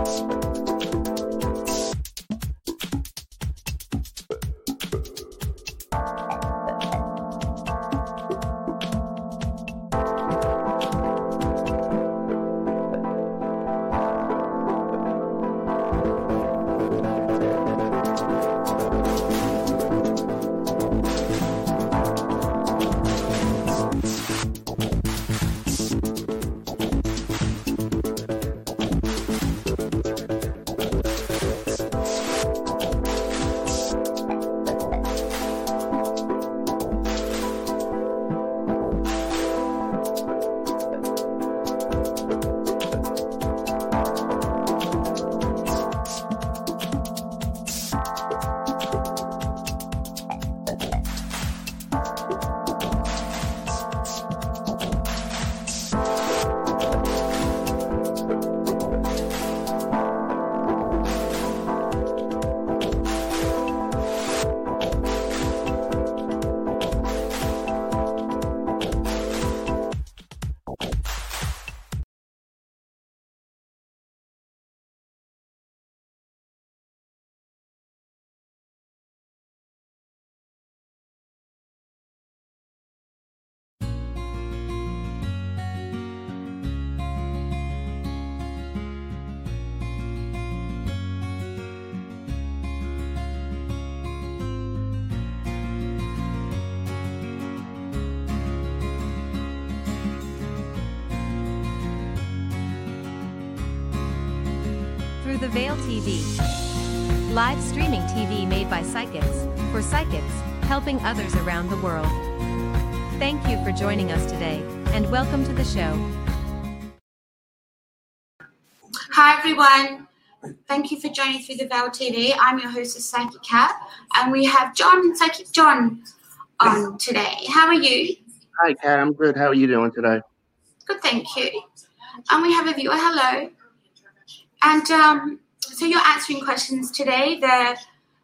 Through the Veil TV. Live streaming TV made by psychics, for psychics, helping others around the world. Thank you for joining us today, and welcome to the show. Hi everyone, thank you for joining Through the Veil TV. I'm your host, Psychic Cat, and we have John, Psychic John, on today. How are you? Hi Cat, I'm good. How are you doing today? Good, thank you. And we have a viewer, hello. And so you're answering questions today. They're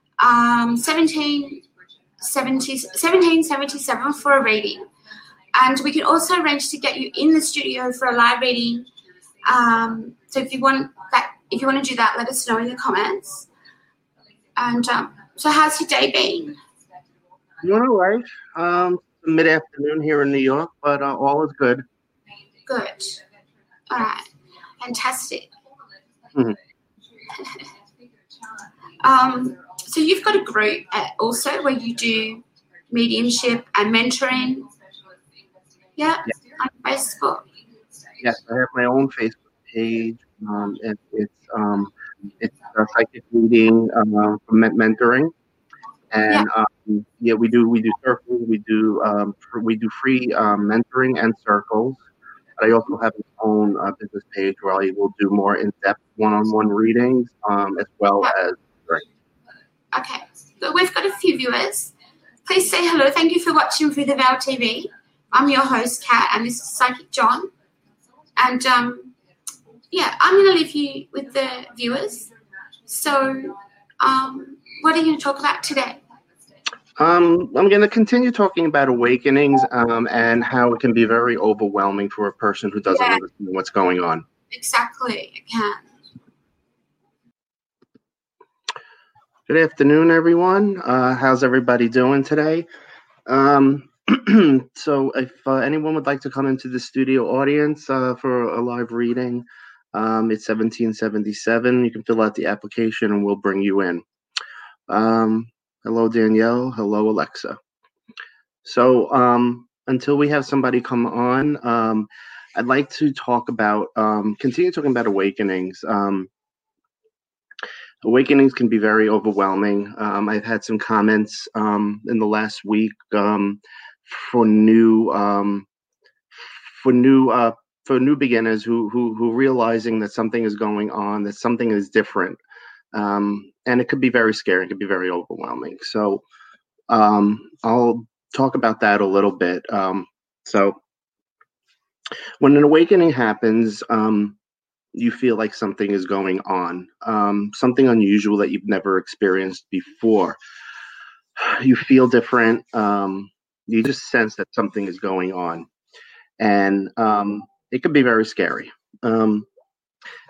1777 for a reading. And we can also arrange to get you in the studio for a live reading. So if you want to do that, let us know in the comments. And so how's your day been? Doing all right. Mid-afternoon here in New York, but all is good. Good. All right. Fantastic. Mm-hmm. So you've got a group also where you do mediumship and mentoring. Yeah. On Facebook. Yes, I have my own Facebook page. And it's a psychic reading for mentoring, and we do circles. We do free mentoring and circles. But I also have my own business page where I will do more in-depth one-on-one readings, as well as. Okay, so we've got a few viewers. Please say hello. Thank you for watching Through the Veil TV. I'm your host, Kat, and this is Psychic John. And I'm going to leave you with the viewers. So, what are you going to talk about today? I'm going to continue talking about awakenings and how it can be very overwhelming for a person who doesn't understand what's going on. Exactly, it can. Good afternoon, everyone. How's everybody doing today? So if anyone would like to come into the studio audience for a live reading, it's 1777. You can fill out the application and we'll bring you in. Hello, Danielle. Hello, Alexa. So until we have somebody come on, I'd like to continue talking about awakenings. Awakenings can be very overwhelming. I've had some comments in the last week for new beginners who realizing that something is going on, that something is different, and it could be very scary. It could be very overwhelming. So I'll talk about that a little bit. So when an awakening happens, you feel like something is going on, something unusual that you've never experienced before. You feel different. You just sense that something is going on, and it can be very scary.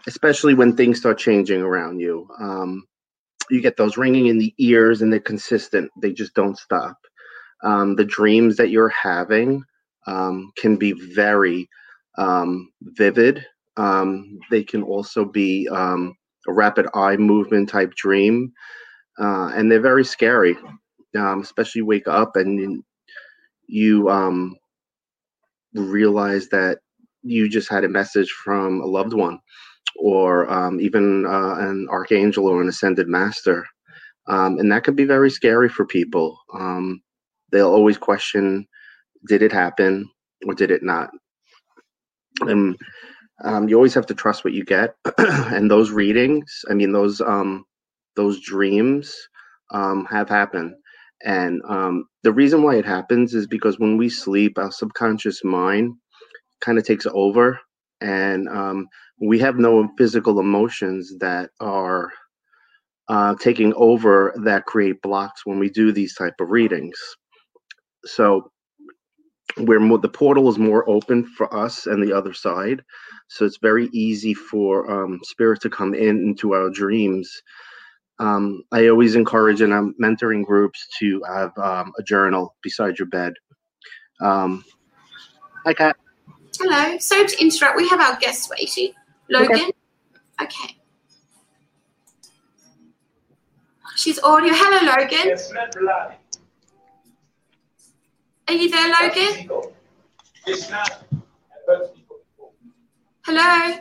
especially when things start changing around you. You get those ringing in the ears, and they're consistent. They just don't stop. The dreams that you're having can be very vivid. They can also be a rapid eye movement type dream, and they're very scary. Especially you wake up and you realize that you just had a message from a loved one, or even an archangel or an ascended master. And that could be very scary for people. They'll always question, did it happen or did it not? And you always have to trust what you get. And those readings, I mean, those dreams have happened. And the reason why it happens is because when we sleep, our subconscious mind kind of takes over, and we have no physical emotions that are taking over that create blocks when we do these type of readings. So the portal is more open for us and the other side, so it's very easy for spirit to come into our dreams. I always encourage in our mentoring groups to have a journal beside your bed. Hi, Kat. Hello. Sorry to interrupt. We have our guest waiting. Logan? Okay. She's audio. Hello, Logan. Are you there, Logan? Hello?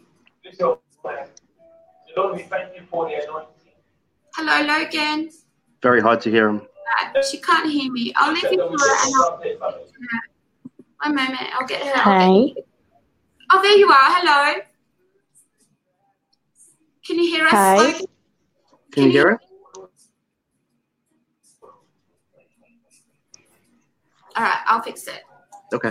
Hello, Logan. Very hard to hear him. She can't hear me. I'll leave you to her and I'll get her. One moment. I'll get her. Hi. Oh, there you are. Hello. Can you hear us, Hi. Logan? Can you hear it? All right. I'll fix it. Okay.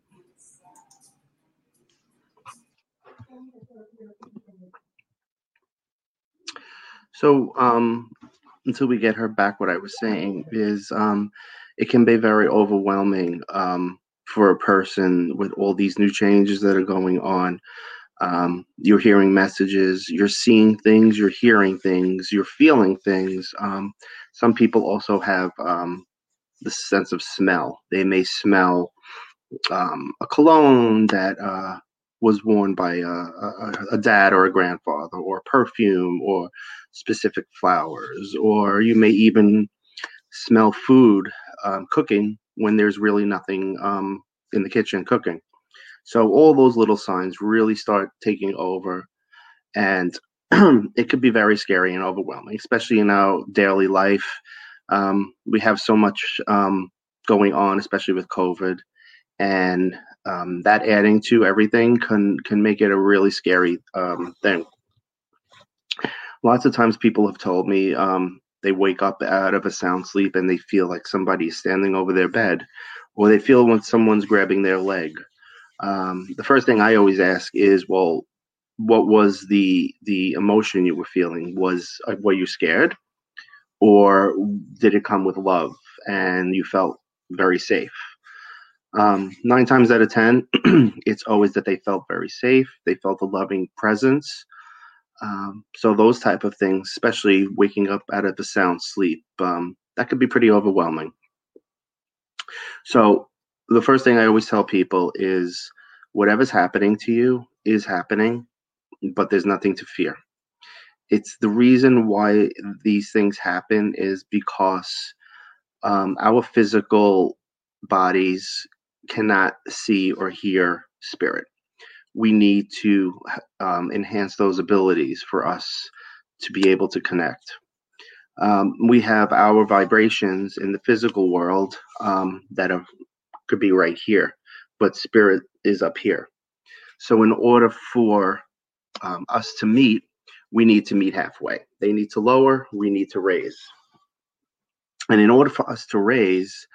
So until we get her back, what I was saying is it can be very overwhelming for a person with all these new changes that are going on. You're hearing messages, you're seeing things, you're hearing things, you're feeling things. Some people also have the sense of smell. They may smell a cologne that was worn by a dad or a grandfather, or perfume, or specific flowers, or you may even smell food cooking when there's really nothing in the kitchen cooking. So all those little signs really start taking over, and it could be very scary and overwhelming, especially in our daily life. We have so much going on, especially with COVID, and that adding to everything can make it a really scary thing. Lots of times people have told me they wake up out of a sound sleep and they feel like somebody's standing over their bed, or they feel when someone's grabbing their leg. The first thing I always ask is, well, what was the emotion you were feeling? Were you scared, or did it come with love and you felt very safe? 9 times out of 10, it's always that they felt very safe. They felt a loving presence. So those type of things, especially waking up out of a sound sleep, that could be pretty overwhelming. So the first thing I always tell people is, whatever's happening to you is happening, but there's nothing to fear. It's the reason why these things happen is because our physical bodies cannot see or hear spirit. We need to enhance those abilities for us to be able to connect. We have our vibrations in the physical world that could be right here, but spirit is up here. So in order for us to meet, we need to meet halfway. They need to lower, we need to raise. And in order for us to raise,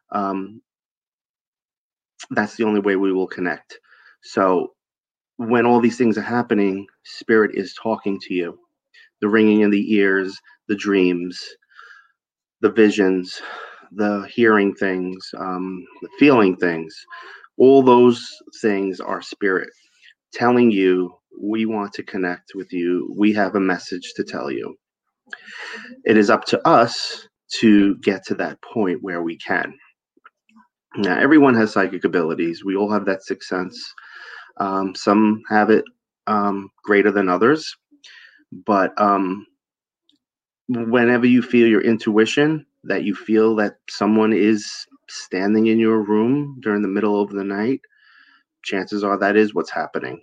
that's the only way we will connect. So when all these things are happening, spirit is talking to you. The ringing in the ears, the dreams, the visions, the hearing things, the feeling things, all those things are spirit telling you We want to connect with you. We have a message to tell you. It is up to us to get to that point where we can. Now, everyone has psychic abilities. We all have that sixth sense. Some have it greater than others. But whenever you feel your intuition, that you feel that someone is standing in your room during the middle of the night, chances are that is what's happening.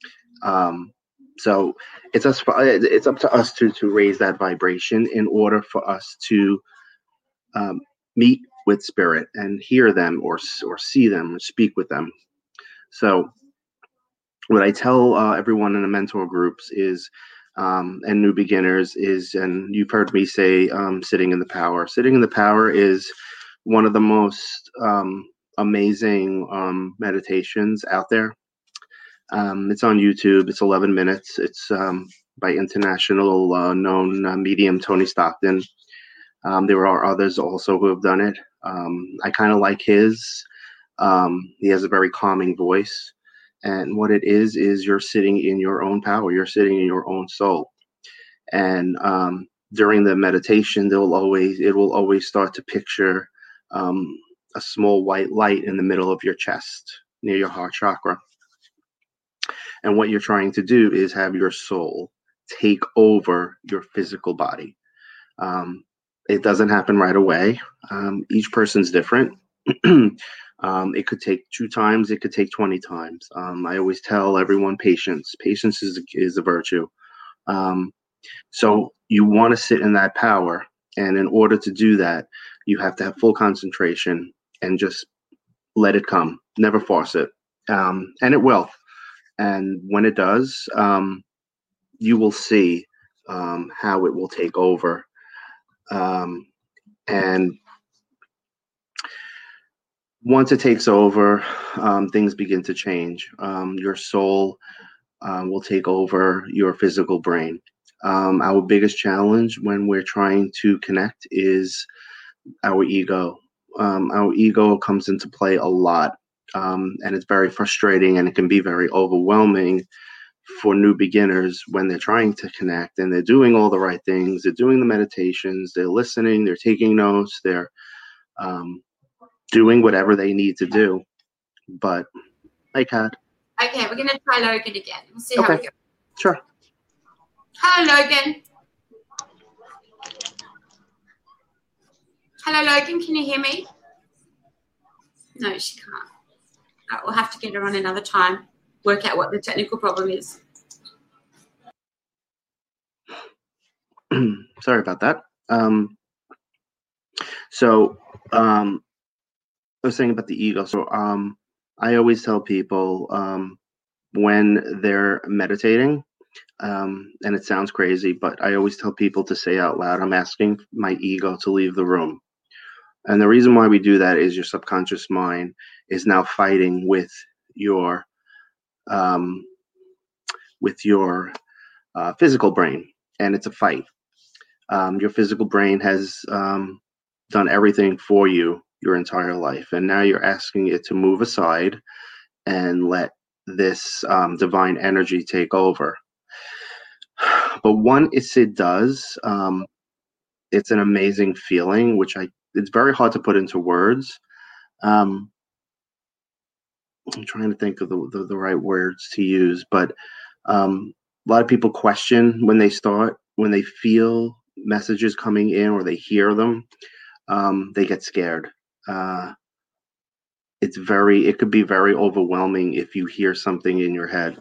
So it's up to us to raise that vibration in order for us to meet with spirit and hear them or see them or speak with them. So what I tell everyone in the mentor groups is, and new beginners is, and you've heard me say, sitting in the power. Sitting in the power is one of the most amazing meditations out there. It's on YouTube. It's 11 minutes. It's by international known medium Tony Stockton. There are others also who have done it. I kind of like his. He has a very calming voice. And what it is you're sitting in your own power. You're sitting in your own soul. And during the meditation, it will always start to picture a small white light in the middle of your chest, near your heart chakra. And what you're trying to do is have your soul take over your physical body. It doesn't happen right away. Each person's different. It could take 2 times. It could take 20 times. I always tell everyone patience. Patience is a virtue. So you want to sit in that power. And in order to do that, you have to have full concentration and just let it come. Never force it. And it will. And when it does, you will see how it will take over. And once it takes over, things begin to change. Your soul will take over your physical brain. Our biggest challenge when we're trying to connect is our ego. Our ego comes into play a lot, and it's very frustrating, and it can be very overwhelming for new beginners when they're trying to connect and they're doing all the right things. They're doing the meditations, they're listening, they're taking notes, they're doing whatever they need to do. But hi, Kat. Okay, we're going to try Logan again. We'll see how we go. Sure. Hello, Logan. Hello, Logan. Can you hear me? No, she can't. Right, we'll have to get her on another time. Work out what the technical problem is. Sorry about that. So I was saying about the ego. So I always tell people when they're meditating, and it sounds crazy, but I always tell people to say out loud, I'm asking my ego to leave the room. And the reason why we do that is your subconscious mind is now fighting with your physical brain, and it's a fight. Your physical brain has done everything for you your entire life, and now you're asking it to move aside and let this divine energy take over. But once it does, it's an amazing feeling, which it's very hard to put into words. I'm trying to think of the right words to use, but a lot of people question when they feel messages coming in or they hear them, they get scared. It could be very overwhelming if you hear something in your head.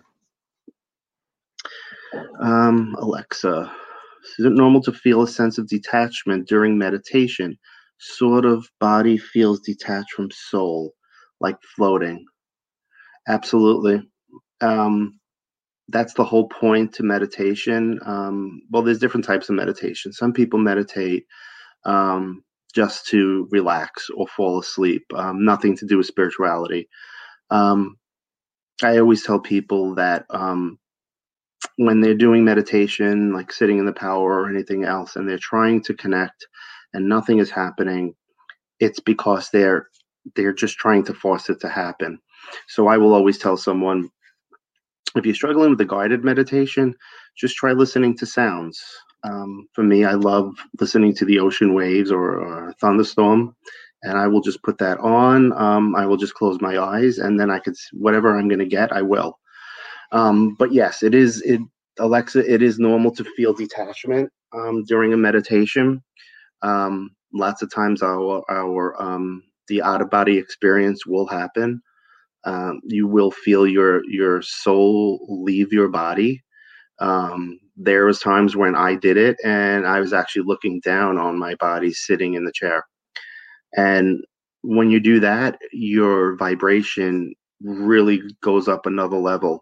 Alexa, is it normal to feel a sense of detachment during meditation? Sort of body feels detached from soul, like floating. Absolutely. That's the whole point to meditation. Well, there's different types of meditation. Some people meditate just to relax or fall asleep, nothing to do with spirituality. I always tell people that when they're doing meditation, like sitting in the power or anything else, and they're trying to connect and nothing is happening, it's because they're just trying to force it to happen. So I will always tell someone, If you're struggling with the guided meditation, just try listening to sounds. For me, I love listening to the ocean waves or a thunderstorm, and I will just put that on. I will just close my eyes, and then I could, whatever I'm going to get, I will. But yes, Alexa, it is normal to feel detachment during a meditation. Lots of times the out of body experience will happen. You will feel your soul leave your body. There was times when I did it and I was actually looking down on my body sitting in the chair. And when you do that, your vibration really goes up another level.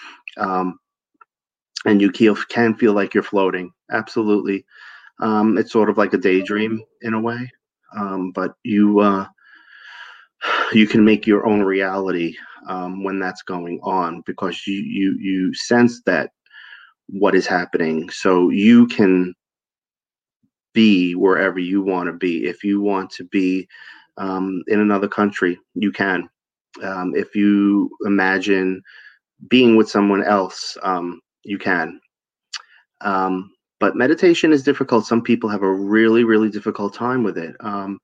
And you can feel like you're floating. Absolutely. It's sort of like a daydream in a way. But you can make your own reality when that's going on, because you sense that what is happening, so you can be wherever you want to be. If you want to be in another country, you can. If you imagine being with someone else, you can. But meditation is difficult. Some people have a really, really difficult time with it.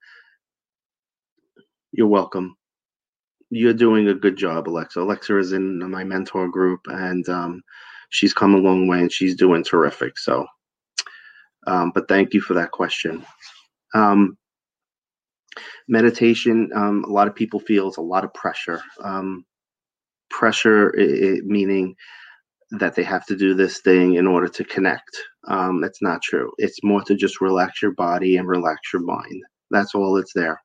You're welcome. You're doing a good job, Alexa. Alexa is in my mentor group, and she's come a long way, and she's doing terrific. So, but thank you for that question. Meditation, a lot of people feels a lot of pressure. Pressure, meaning that they have to do this thing in order to connect. That's not true. It's more to just relax your body and relax your mind. That's all it's there.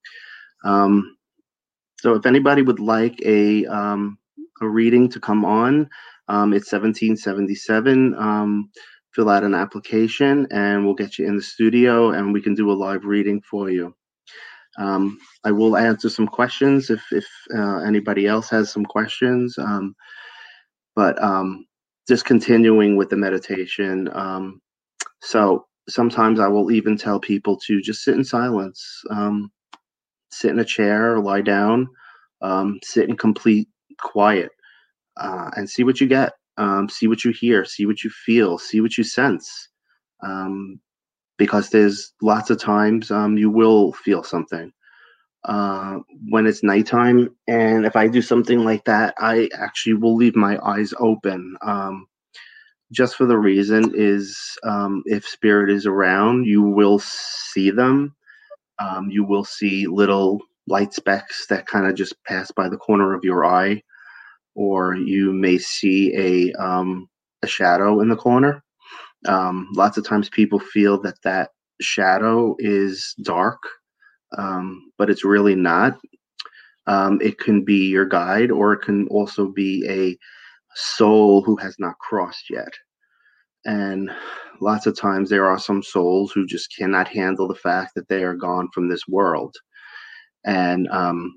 So if anybody would like a reading to come on, it's 1777. Fill out an application and we'll get you in the studio and we can do a live reading for you. I will answer some questions if anybody else has some questions. But just continuing with the meditation. So sometimes I will even tell people to just sit in silence, sit in a chair or lie down, sit in complete quiet, and see what you get, see what you hear, see what you feel, see what you sense. Because there's lots of times you will feel something. When it's nighttime, and if I do something like that, I actually will leave my eyes open, just for the reason is if spirit is around, you will see them. You will see little light specks that kind of just pass by the corner of your eye, or you may see a shadow in the corner. Lots of times people feel that shadow is dark, but it's really not. It can be your guide, or it can also be a soul who has not crossed yet. And lots of times there are some souls who just cannot handle the fact that they are gone from this world. And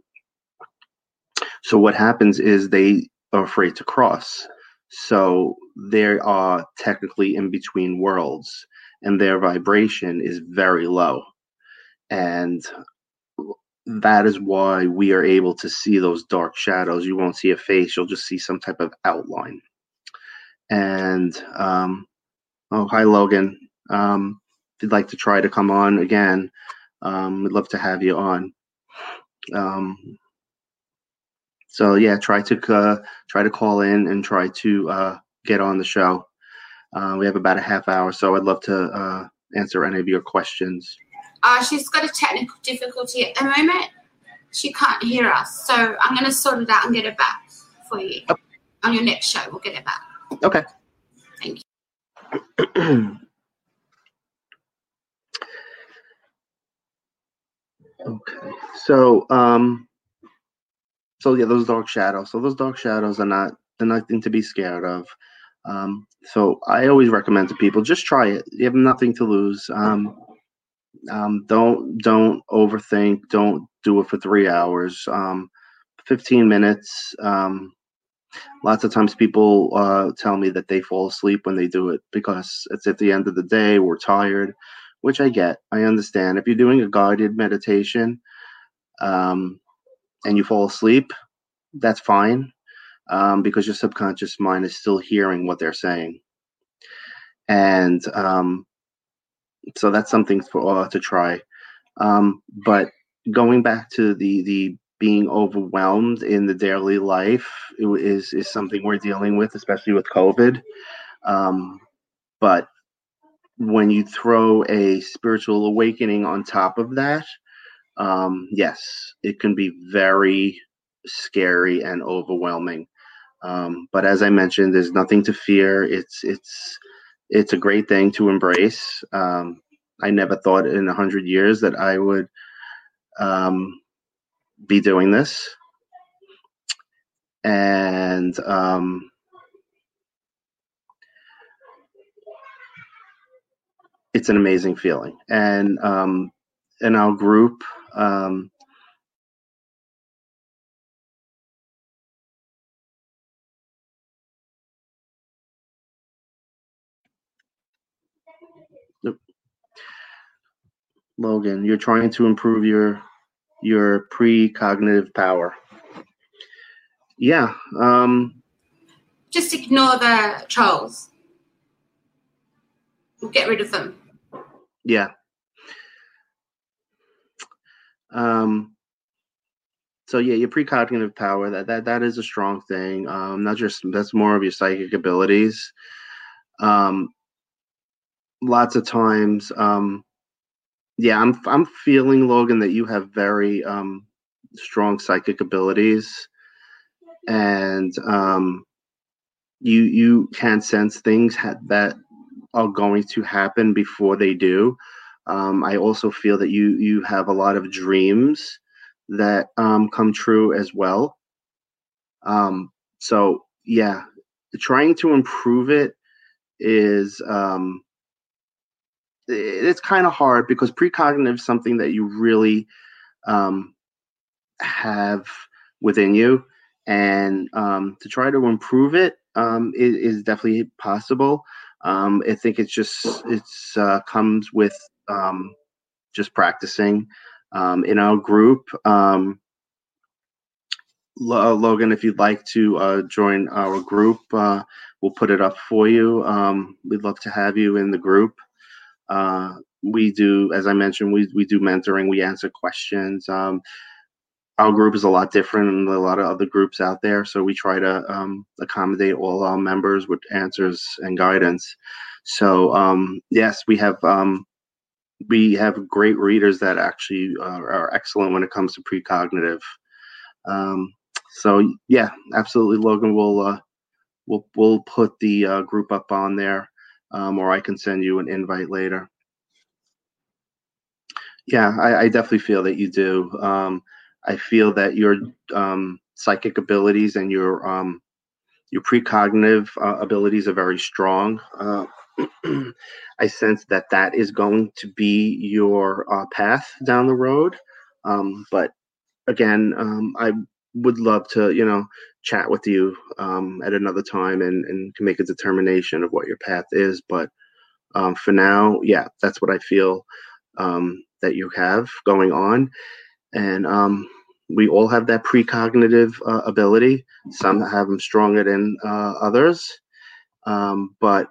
so what happens is they are afraid to cross. So they are technically in between worlds, and their vibration is very low. And that is why we are able to see those dark shadows. You won't see a face, you'll just see some type of outline. And oh, hi, Logan. If you'd like to try to come on again, we'd love to have you on. So yeah, try to call in and try to get on the show. We have about a half hour, so I'd love to answer any of your questions. She's got a technical difficulty at the moment. She can't hear us, so I'm going to sort it out and get it back for you. Oh. On your next show, we'll get it back. Okay. Thank you. Okay. So yeah, those dark shadows. So those dark shadows they're nothing to be scared of. So I always recommend to people, just try it. You have nothing to lose. Don't overthink. Don't do it for 3 hours. 15 minutes. Lots of times people tell me that they fall asleep when they do it because it's at the end of the day, we're tired, which I get. I understand. If you're doing a guided meditation and you fall asleep, that's fine. because your subconscious mind is still hearing what they're saying. And so that's something for to try. But going back to the being overwhelmed in the daily life is something we're dealing with, especially with COVID. But when you throw a spiritual awakening on top of that, yes, it can be very scary and overwhelming. But as I mentioned, there's nothing to fear. It's a great thing to embrace. I never thought in 100 years that I would be doing this. And it's an amazing feeling. And in our group, Logan, you're trying to improve your precognitive power. Yeah. Just ignore the trolls. We'll get rid of them. Yeah. So yeah, your precognitive power, that is a strong thing. Not just, that's more of your psychic abilities. Lots of times, yeah, I'm feeling, Logan, that you have very strong psychic abilities, and you can sense things that are going to happen before they do. I also feel that you have a lot of dreams that come true as well. So yeah, trying to improve it is it's kind of hard, because precognitive is something that you really have within you, and to try to improve it is definitely possible. I think it's comes with just practicing. In our group, Logan, if you'd like to join our group, we'll put it up for you. We'd love to have you in the group. We do, as I mentioned, we do mentoring. We answer questions. Our group is a lot different than a lot of other groups out there, so we try to accommodate all our members with answers and guidance. So yes, we have great readers that actually are excellent when it comes to precognitive. So yeah, absolutely, Logan. We'll put the group up on there, or I can send you an invite later. Yeah, I definitely feel that you do. I feel that your psychic abilities and your precognitive abilities are very strong. I sense that is going to be your path down the road. But again, I would love to, chat with you at another time and can make a determination of what your path is. But for now, yeah, that's what I feel that you have going on. And we all have that precognitive ability. Some have them stronger than others. But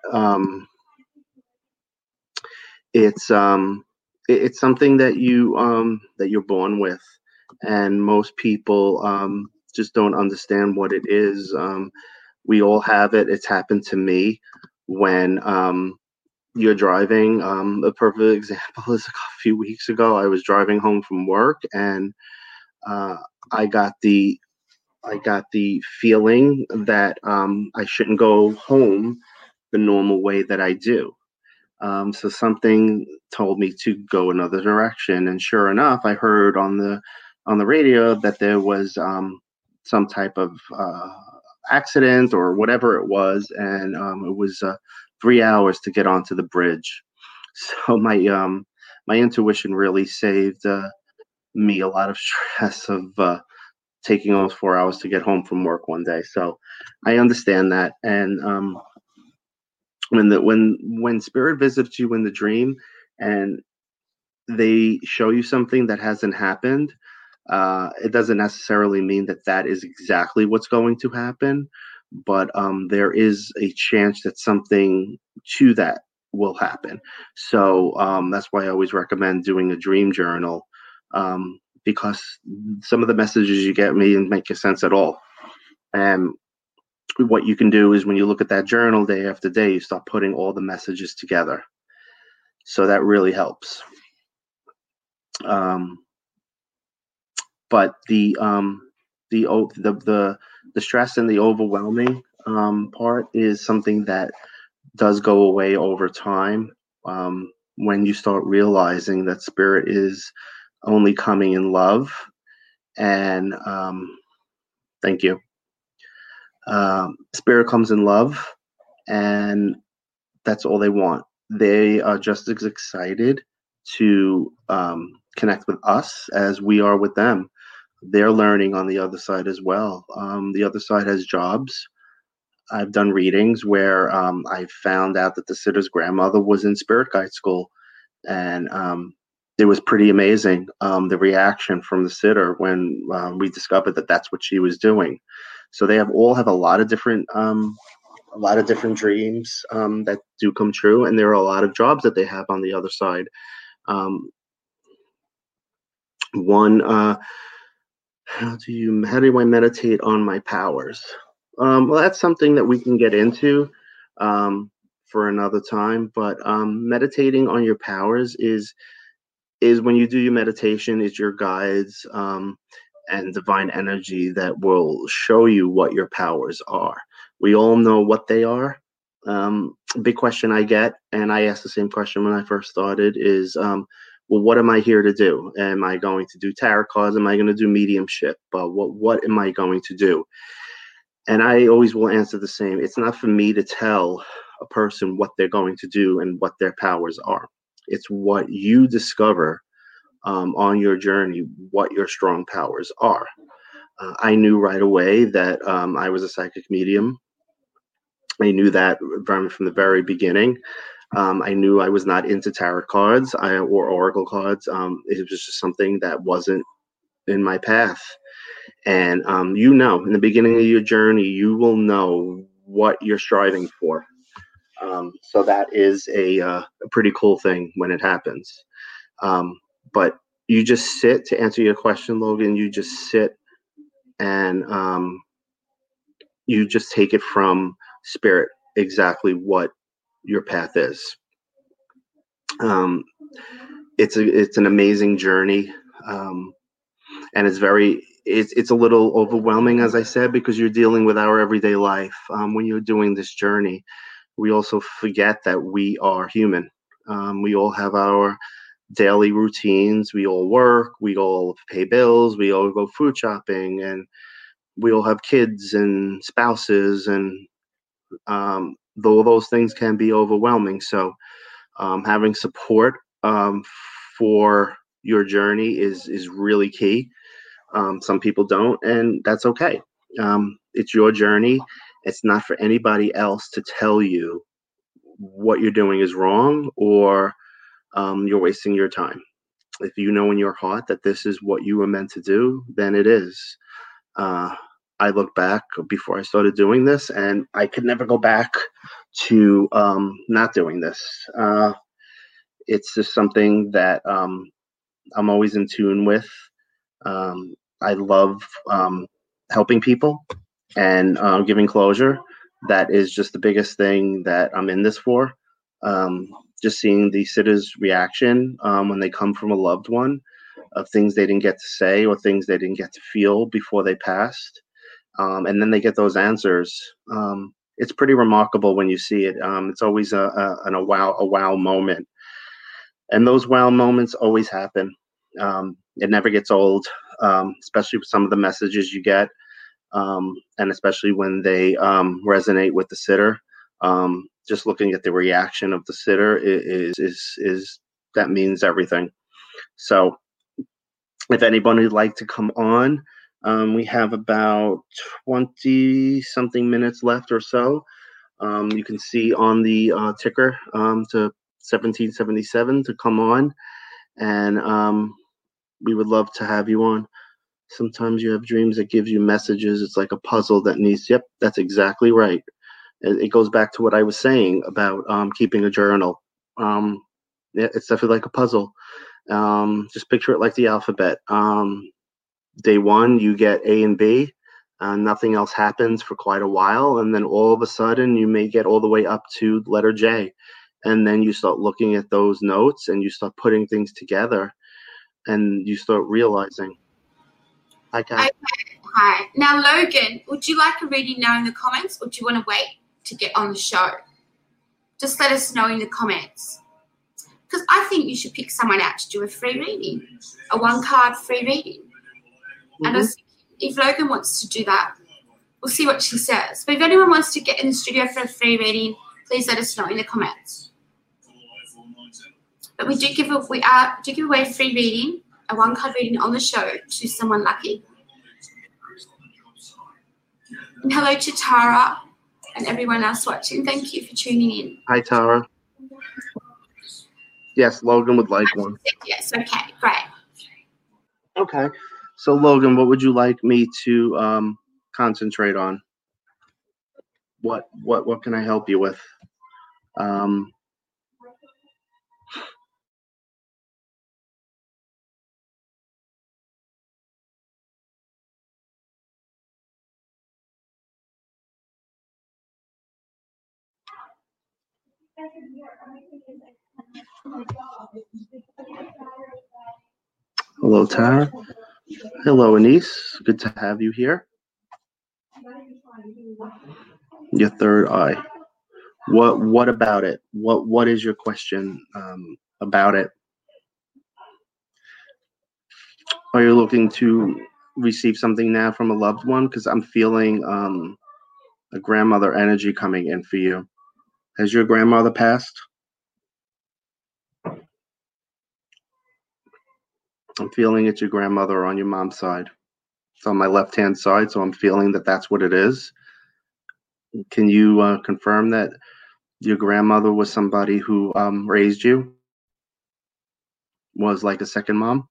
it's something that you're born with, and most people just don't understand what it is. We all have it. It's happened to me when you're driving. A perfect example is a few weeks ago. I was driving home from work, and I got the feeling that I shouldn't go home the normal way that I do. So something told me to go another direction, and sure enough, I heard on the radio that there was some type of accident or whatever it was, and it was 3 hours to get onto the bridge. So my intuition really saved me a lot of stress of taking almost 4 hours to get home from work one day. So I understand that, and when spirit visits you in the dream and they show you something that hasn't happened, It doesn't necessarily mean that that is exactly what's going to happen, but there is a chance that something to that will happen. So that's why I always recommend doing a dream journal, because some of the messages you get may make sense at all. And what you can do is when you look at that journal day after day, you start putting all the messages together. So that really helps. But the stress and the overwhelming part is something that does go away over time, when you start realizing that spirit is only coming in love. And thank you. Spirit comes in love, and that's all they want. They are just as excited to connect with us as we are with them. They're learning on the other side as well. The other side has jobs. I've done readings where I found out that the sitter's grandmother was in spirit guide school, and it was pretty amazing, the reaction from the sitter when we discovered that that's what she was doing. So they all have a lot of different dreams that do come true, and there are a lot of jobs that they have on the other side. How do I meditate on my powers? Well, that's something that we can get into for another time. But meditating on your powers is when you do your meditation, is your guides and divine energy that will show you what your powers are. We all know what they are. Big question I get, and I asked the same question when I first started, is well, what am I here to do? Am I going to do tarot cards? Am I going to do mediumship? What am I going to do? And I always will answer the same. It's not for me to tell a person what they're going to do and what their powers are. It's what you discover on your journey, what your strong powers are. I knew right away that I was a psychic medium. I knew that from the very beginning. I knew I was not into tarot cards or oracle cards. It was just something that wasn't in my path. And in the beginning of your journey, you will know what you're striving for. So that is a pretty cool thing when it happens. But you just sit, to answer your question, Logan, you just sit and you just take it from spirit exactly what your path is. It's an amazing journey, and it's a little overwhelming, as I said, because you're dealing with our everyday life. When you're doing this journey, we also forget that we are human. We all have our daily routines. We all work. We all pay bills. We all go food shopping, and we all have kids and spouses, and though those things can be overwhelming. So having support for your journey is really key. Some people don't, and that's okay. It's your journey. It's not for anybody else to tell you what you're doing is wrong, or you're wasting your time. If you know in your heart that this is what you were meant to do, then it is. I look back before I started doing this, and I could never go back to not doing this. It's just something that I'm always in tune with. I love helping people and giving closure. That is just the biggest thing that I'm in this for. Just seeing the sitters' reaction when they come from a loved one, of things they didn't get to say or things they didn't get to feel before they passed. And then they get those answers. It's pretty remarkable when you see it. It's always a wow moment. And those wow moments always happen. It never gets old, especially with some of the messages you get, and especially when they resonate with the sitter. Just looking at the reaction of the sitter is that means everything. So if anybody would like to come on, we have about 20-something minutes left or so. You can see on the ticker to 1777 to come on, and we would love to have you on. Sometimes you have dreams that gives you messages. It's like a puzzle that needs. Yep, that's exactly right. It goes back to what I was saying about keeping a journal. Yeah, it's definitely like a puzzle. Just picture it like the alphabet. Day one, you get A and B. Nothing else happens for quite a while, and then all of a sudden, you may get all the way up to letter J, and then you start looking at those notes, and you start putting things together, and you start realizing. Hi, Kat. Okay. Hi. Now, Logan, would you like a reading now in the comments, or do you want to wait to get on the show? Just let us know in the comments. Because I think you should pick someone out to do a free reading, a one-card free reading. Mm-hmm. And I was thinking, if Logan wants to do that, we'll see what she says. But if anyone wants to get in the studio for a free reading, please let us know in the comments. But we do give away a free reading, a one-card reading on the show to someone lucky. And hello to Tara and everyone else watching. Thank you for tuning in. Hi, Tara. Yes, Logan would like one. Yes, okay, great. Okay. So, Logan, what would you like me to concentrate on? What can I help you with? Hello, Tara. Hello, Anise. Good to have you here. Your third eye. What about it? What is your question about it? Are you looking to receive something now from a loved one? Because I'm feeling a grandmother energy coming in for you. Has your grandmother passed? I'm feeling it's your grandmother on your mom's side. It's on my left-hand side, so I'm feeling that that's what it is. Can you confirm that your grandmother was somebody who raised you? Was like a second mom?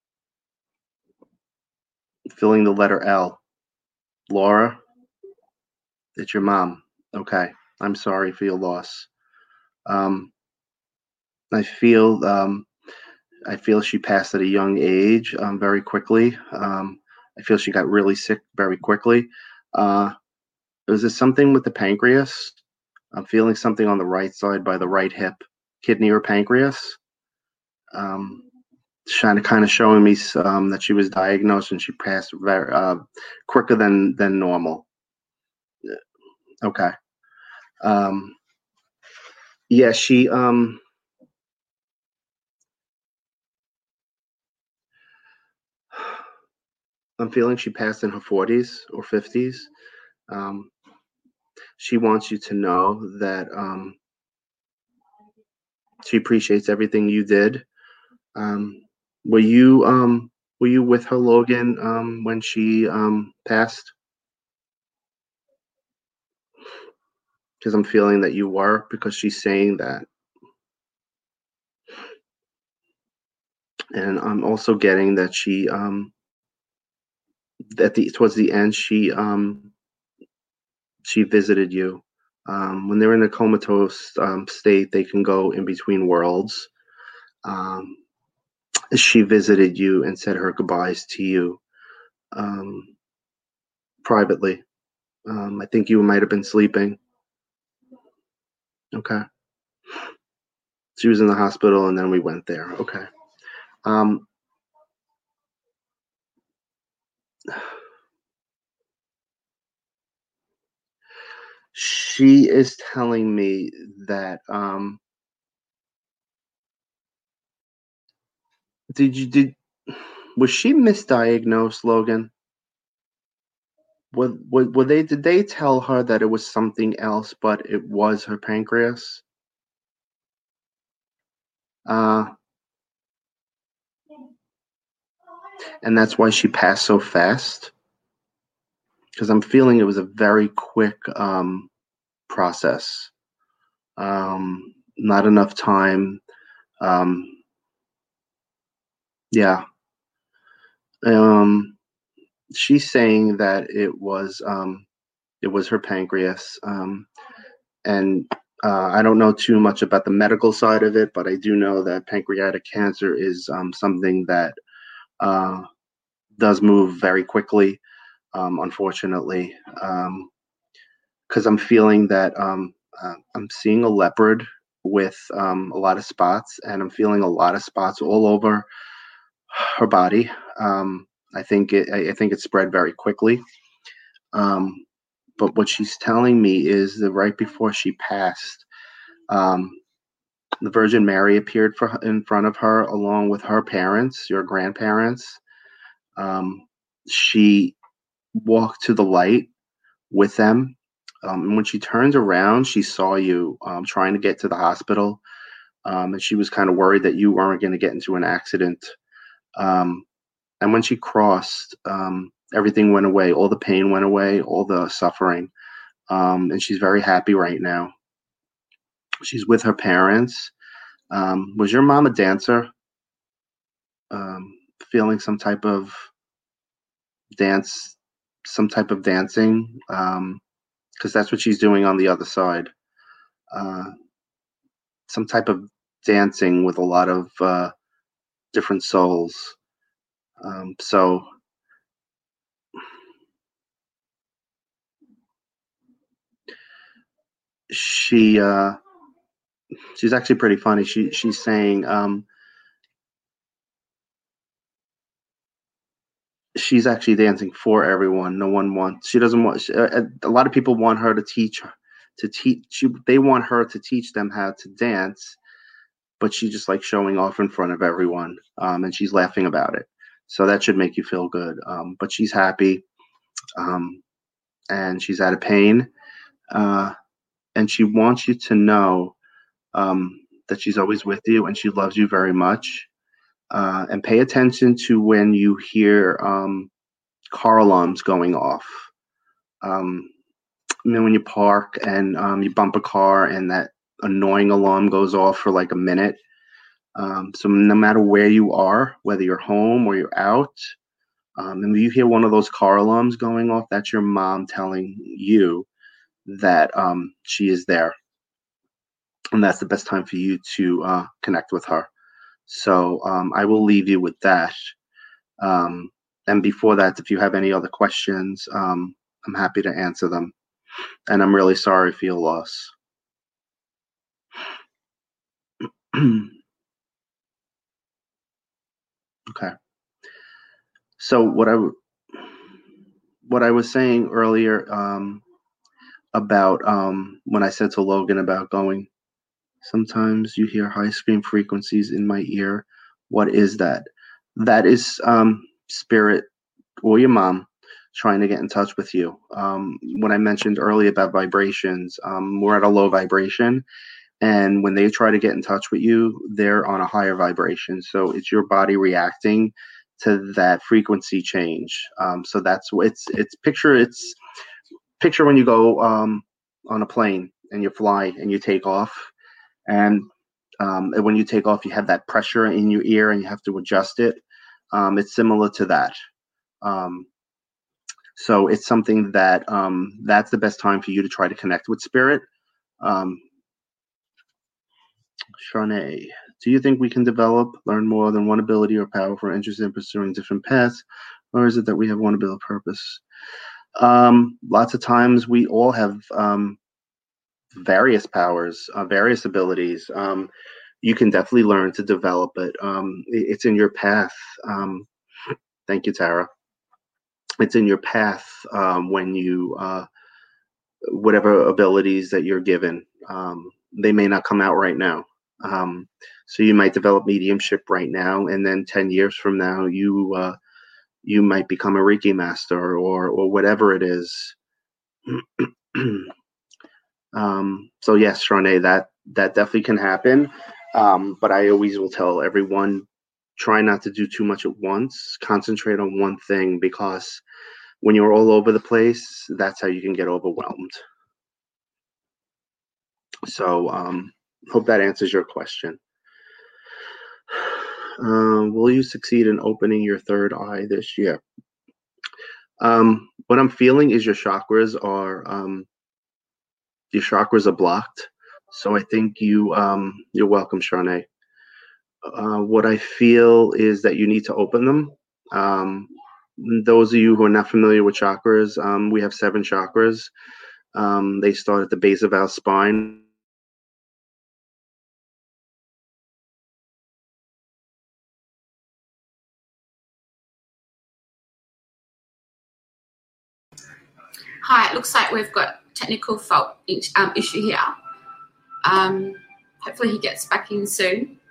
Filling the letter L. Laura, it's your mom. Okay. I'm sorry for your loss. I feel she passed at a young age very quickly. I feel she got really sick very quickly. Was this something with the pancreas? I'm feeling something on the right side by the right hip, kidney or pancreas. Kind of showing me that she was diagnosed and she passed very quicker than normal. Okay. Yeah, she I'm feeling she passed in her 40s or 50s. She wants you to know that she appreciates everything you did. Were you with her, Logan, when she passed? Because I'm feeling that you were, because she's saying that. And I'm also getting that she towards the end she visited you. When they're in a comatose state, they can go in between worlds. She visited you and said her goodbyes to you privately. I think you might have been sleeping. Okay. She was in the hospital, and then we went there. Okay. She is telling me that was she misdiagnosed, Logan? Did they tell her that it was something else, but it was her pancreas? And that's why she passed so fast? Because I'm feeling it was a very quick process. Not enough time. Yeah. she's saying that it was her pancreas, and I don't know too much about the medical side of it, but I do know that pancreatic cancer is something that does move very quickly, unfortunately, because I'm feeling that I'm seeing a leopard with a lot of spots, and I'm feeling a lot of spots all over her body. I think it spread very quickly. But what she's telling me is that right before she passed, the Virgin Mary appeared in front of her along with her parents, your grandparents. She walked to the light with them. And when she turned around, she saw you trying to get to the hospital. And she was kind of worried that you weren't going to get into an accident. And when she crossed, everything went away. All the pain went away, all the suffering. And she's very happy right now. She's with her parents. Was your mom a dancer? Feeling some type of dancing? Because that's what she's doing on the other side. Some type of dancing with a lot of different souls. So she's actually pretty funny. She's saying she's actually dancing for everyone. No one wants. She doesn't want. A lot of people want her to teach. They want her to teach them how to dance, but she just likes showing off in front of everyone, and she's laughing about it. So that should make you feel good. But she's happy, and she's out of pain, and she wants you to know that she's always with you and she loves you very much. And pay attention to when you hear car alarms going off. When you park and you bump a car and that annoying alarm goes off for like a minute. So no matter where you are, whether you're home or you're out, and you hear one of those car alarms going off, that's your mom telling you that she is there. And that's the best time for you to connect with her. So I will leave you with that. And before that, if you have any other questions, I'm happy to answer them. And I'm really sorry for your loss. Okay. So what I was saying earlier about when I said to Logan about going, sometimes you hear high scream frequencies in my ear. What is that? That is spirit or your mom trying to get in touch with you. When I mentioned earlier about vibrations, we're at a low vibration. And when they try to get in touch with you, they're on a higher vibration. So it's your body reacting to that frequency change. So that's what it's picture when you go on a plane and you fly and you take off. And when you take off, you have that pressure in your ear and you have to adjust it. It's similar to that. So it's something that that's the best time for you to try to connect with spirit. Shanae, do you think we can learn more than one ability or power for interest in pursuing different paths? Or is it that we have one ability purpose? Lots of times we all have various powers, various abilities. You can definitely learn to develop it. It's in your path. Thank you, Tara. It's in your path when you, whatever abilities that you're given, they may not come out right now. So you might develop mediumship right now, and then 10 years from now, you might become a Reiki master or whatever it is. So yes, Shanae, that definitely can happen. But I always will tell everyone, try not to do too much at once. Concentrate on one thing, because when you're all over the place, that's how you can get overwhelmed. So hope that answers your question. Will you succeed in opening your third eye this year? What I'm feeling is your chakras are blocked. So I think you're welcome, Charnay. What I feel is that you need to open them. Those of you who are not familiar with chakras, we have 7 chakras. They start at the base of our spine. Hi, it looks like we've got technical fault issue here. Hopefully he gets back in soon.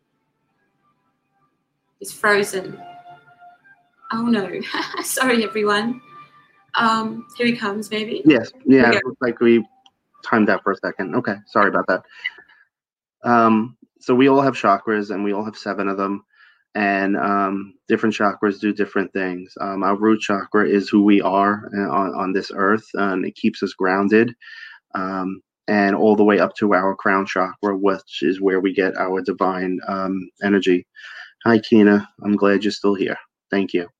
He's frozen. Oh no. Sorry everyone. Here he comes maybe. Yes, yeah, it looks like we timed out for a second. Okay, sorry about that. So we all have chakras and we all have 7 of them, and different chakras do different things. Our root chakra is who we are on this earth, and it keeps us grounded, and all the way up to our crown chakra, which is where we get our divine energy. Hi, Kina. I'm glad you're still here. Thank you.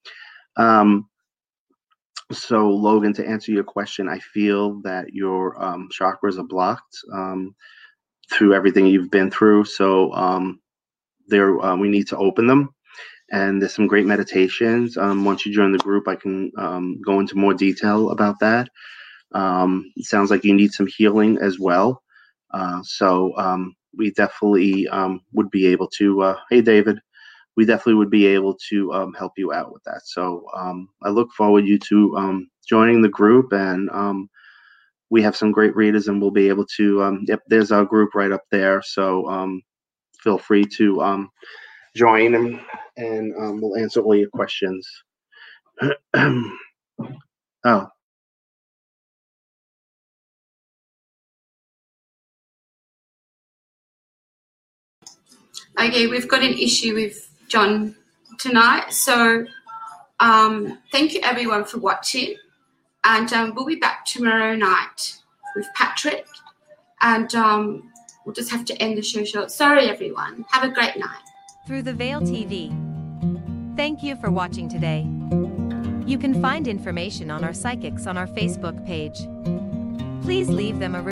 So, Logan, to answer your question, I feel that your chakras are blocked through everything you've been through. So, we need to open them. And there's some great meditations. Once you join the group, I can go into more detail about that. It sounds like you need some healing as well. So we definitely would be able to, hey, David, we definitely would be able to help you out with that. So I look forward you to joining the group, and we have some great readers, and we'll be able to, yep, there's our group right up there. So feel free to join, and we'll answer all your questions. Oh. Okay, we've got an issue with John tonight. So thank you everyone for watching. And we'll be back tomorrow night with Patrick. And we'll just have to end the show short. Sorry, everyone. Have a great night. Through the Veil TV. Thank you for watching today. You can find information on our psychics on our Facebook page. Please leave them a